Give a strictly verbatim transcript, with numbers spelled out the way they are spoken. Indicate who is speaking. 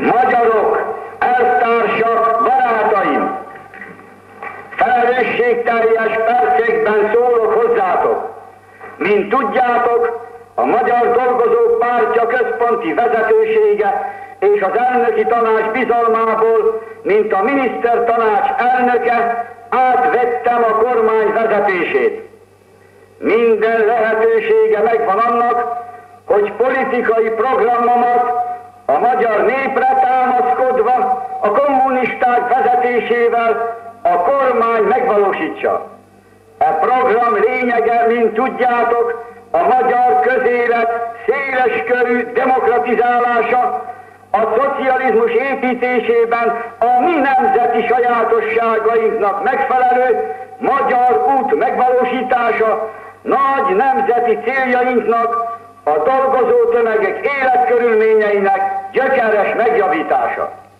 Speaker 1: Magyarok, elvtársak, barátaim! Felelősségteljes percekben szólok hozzátok. Mint tudjátok, a Magyar Dolgozók Pártja központi vezetősége és az elnöki tanács bizalmából, mint a minisztertanács elnöke, átvettem a kormány vezetését. Minden lehetősége megvan annak, hogy politikai programomat a magyar népre támaszkodva a kommunisták vezetésével a kormány megvalósítsa. A program lényege, mint tudjátok, a magyar közélet széleskörű demokratizálása, a szocializmus építésében a mi nemzeti sajátosságainknak megfelelő magyar út megvalósítása, nagy nemzeti céljainknak, a dolgozó tömegek életkörülményeinek gyökeres megjavítása.